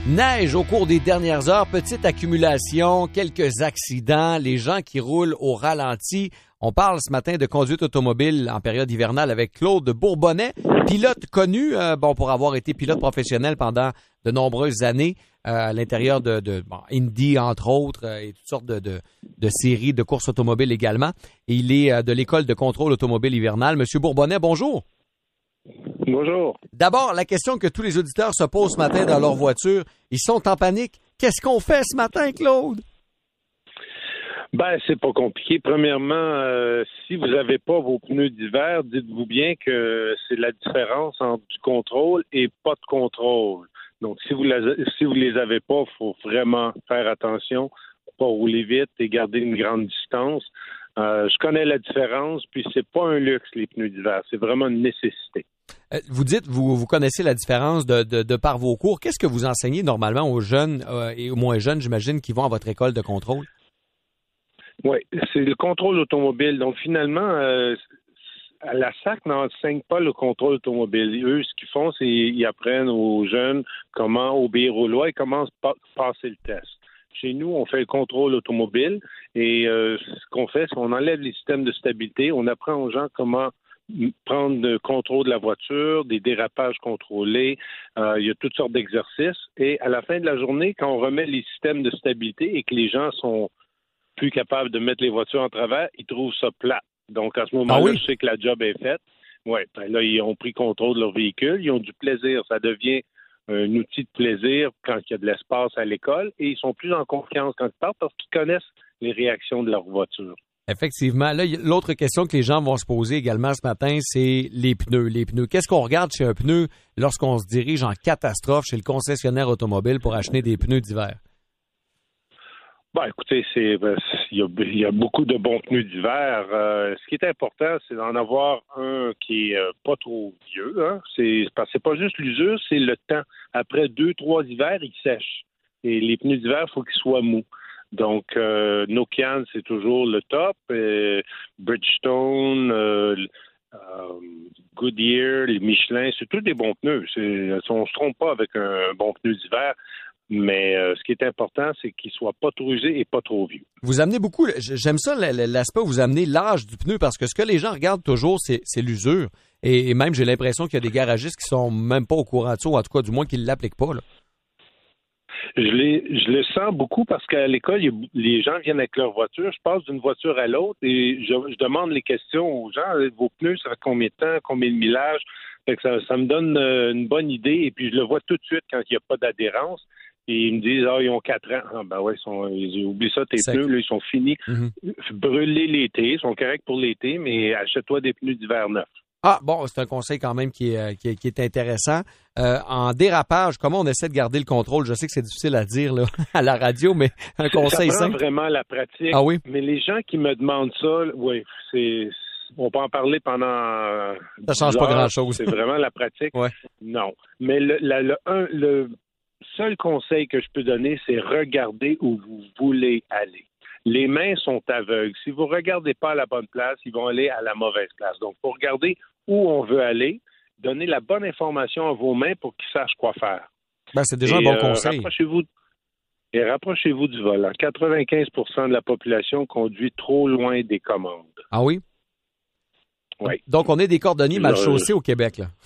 Neige au cours des dernières heures, petite accumulation, quelques accidents, les gens qui roulent au ralenti. On parle ce matin de conduite automobile en période hivernale avec Claude Bourbonnais, pilote connu pour avoir été pilote professionnel pendant de nombreuses années à l'intérieur de Indy, entre autres, et toutes sortes de séries de courses automobiles également. Et il est de l'École de contrôle automobile hivernale. Monsieur Bourbonnais, bonjour. Bonjour. D'abord, la question que tous les auditeurs se posent ce matin dans leur voiture, ils sont en panique. Qu'est-ce qu'on fait ce matin, Claude? Ben, c'est pas compliqué. Premièrement, si vous n'avez pas vos pneus d'hiver, dites-vous bien que c'est la différence entre du contrôle et pas de contrôle. Donc, si vous les avez pas, il faut vraiment faire attention, pas rouler vite et garder une grande distance. Je connais la différence, puis c'est pas un luxe, les pneus d'hiver. C'est vraiment une nécessité. Vous dites, vous connaissez la différence de par vos cours. Qu'est-ce que vous enseignez normalement aux jeunes et aux moins jeunes, j'imagine, qui vont à votre école de contrôle? Oui, c'est le contrôle automobile. Donc, finalement, à la SAC n'enseigne pas le contrôle automobile. Eux, ce qu'ils font, c'est qu'ils apprennent aux jeunes comment obéir aux lois et comment passer le test. Chez nous, on fait le contrôle automobile et ce qu'on fait, c'est qu'on enlève les systèmes de stabilité. On apprend aux gens comment prendre le contrôle de la voiture, des dérapages contrôlés. Il y a toutes sortes d'exercices. Et à la fin de la journée, quand on remet les systèmes de stabilité et que les gens sont plus capables de mettre les voitures en travers, ils trouvent ça plat. Donc, à ce moment-là, je sais que la job est faite. Oui, ben là, ils ont pris contrôle de leur véhicule. Ils ont du plaisir. Ça devient un outil de plaisir quand il y a de l'espace à l'école et ils sont plus en confiance quand ils partent parce qu'ils connaissent les réactions de leur voiture. Effectivement. Là, l'autre question que les gens vont se poser également ce matin, c'est les pneus. Les pneus. Qu'est-ce qu'on regarde chez un pneu lorsqu'on se dirige en catastrophe chez le concessionnaire automobile pour acheter des pneus d'hiver? Bon, écoutez, il y a beaucoup de bons pneus d'hiver. Ce qui est important, c'est d'en avoir un qui est pas trop vieux. Hein. C'est pas juste l'usure, c'est le temps. Après 2-3 hivers, ils sèchent. Et les pneus d'hiver, il faut qu'ils soient mous. Donc, Nokian, c'est toujours le top. Bridgestone, Goodyear, les Michelin, c'est tous des bons pneus. On ne se trompe pas avec un bon pneu d'hiver. Mais ce qui est important, c'est qu'il soit pas trop usé et pas trop vieux. Vous amenez beaucoup, j'aime ça l'aspect où vous amenez l'âge du pneu parce que ce que les gens regardent toujours, c'est l'usure. Et même, j'ai l'impression qu'il y a des garagistes qui sont même pas au courant de ça, ou en tout cas, du moins, qui ne l'appliquent pas, là. Je le sens beaucoup parce qu'à l'école, les gens viennent avec leur voiture. Je passe d'une voiture à l'autre et je demande les questions aux gens. Vos pneus, ça fait combien de temps, combien de millage? Fait que ça me donne une bonne idée et puis je le vois tout de suite quand il n'y a pas d'adhérence. Et ils me disent, ils ont 4 ans. Ah, ben ouais, oublie ça, tes pneus, là, ils sont finis. Brûler l'été, ils sont corrects pour l'été, mais achète-toi des pneus d'hiver neufs. Ah, bon, c'est un conseil quand même qui est intéressant. En dérapage, comment on essaie de garder le contrôle? Je sais que c'est difficile à dire là, à la radio, mais un conseil ça prend simple. Vraiment la pratique. Ah oui? Mais les gens qui me demandent ça, oui, on peut en parler pendant. Ça change pas grand-chose. C'est vraiment la pratique. Ouais. Non. Mais le seul conseil que je peux donner, c'est regarder où vous voulez aller. Les mains sont aveugles. Si vous ne regardez pas à la bonne place, ils vont aller à la mauvaise place. Donc, pour regarder où on veut aller, donnez la bonne information à vos mains pour qu'ils sachent quoi faire. Ben, c'est déjà un bon conseil. Rapprochez-vous du volant. 95% de la population conduit trop loin des commandes. Ah oui? Oui. Donc, on est des cordonniers mal chaussés au Québec, là.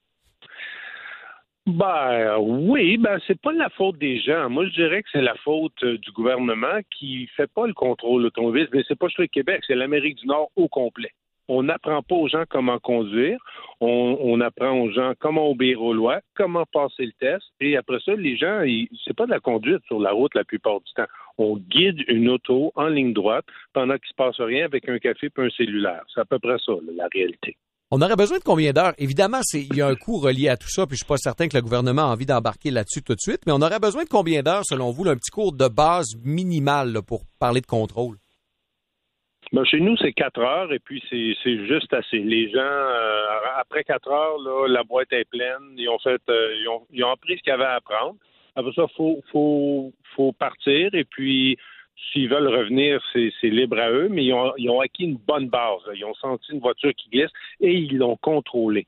Ben oui, c'est pas la faute des gens. Moi, je dirais que c'est la faute du gouvernement qui fait pas le contrôle automobile. Mais c'est pas juste le Québec, c'est l'Amérique du Nord au complet. On n'apprend pas aux gens comment conduire. On apprend aux gens comment obéir aux lois, comment passer le test. Et après ça, les gens, c'est pas de la conduite sur la route la plupart du temps. On guide une auto en ligne droite pendant qu'il se passe rien avec un café et un cellulaire. C'est à peu près ça, là, la réalité. On aurait besoin de combien d'heures? Évidemment, il y a un coût relié à tout ça, puis je suis pas certain que le gouvernement a envie d'embarquer là-dessus tout de suite, mais on aurait besoin de combien d'heures, selon vous, là, un petit cours de base minimal là, pour parler de contrôle? Chez nous, c'est 4 heures et puis c'est juste assez. Les gens, après 4 heures, là, la boîte est pleine. Ils ont appris ce qu'il y avait à apprendre. Après ça, faut partir et puis s'ils veulent revenir, c'est libre à eux, mais ils ont acquis une bonne base. Là. Ils ont senti une voiture qui glisse et ils l'ont contrôlée.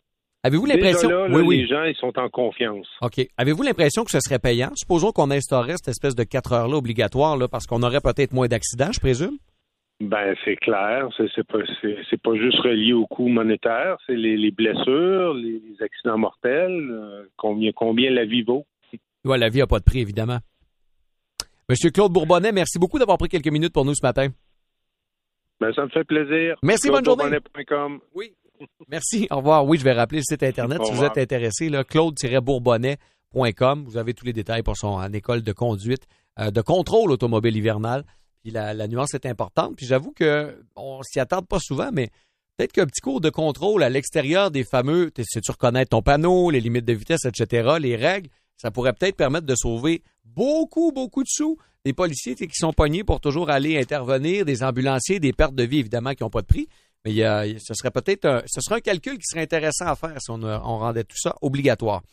Avez-vous l'impression... Déjà là, les gens, ils sont en confiance. OK. Avez-vous l'impression que ce serait payant? Supposons qu'on instaurerait cette espèce de 4 heures-là obligatoire, là, parce qu'on aurait peut-être moins d'accidents, je présume? Ben, c'est clair. C'est pas juste relié au coût monétaire. C'est les blessures, les accidents mortels. Combien la vie vaut? Ouais, la vie n'a pas de prix, évidemment. Monsieur Claude Bourbonnais, merci beaucoup d'avoir pris quelques minutes pour nous ce matin. Ben, ça me fait plaisir. Merci, bonne journée. ClaudeBourbonnais.com. Oui. Merci, au revoir. Oui, je vais rappeler le site Internet si vous êtes intéressé, là, claude-bourbonnais.com. Vous avez tous les détails pour son école de conduite, de contrôle automobile hivernal. Puis la nuance est importante. Puis j'avoue qu'on s'y attarde pas souvent, mais peut-être qu'un petit cours de contrôle à l'extérieur des fameux, sais-tu reconnaître ton panneau, les limites de vitesse, etc., les règles, ça pourrait peut-être permettre de sauver beaucoup de sous. Des policiers qui sont pognés pour toujours aller intervenir, des ambulanciers, des pertes de vie, évidemment, qui n'ont pas de prix. Mais ce serait un calcul qui serait intéressant à faire si on rendait tout ça obligatoire.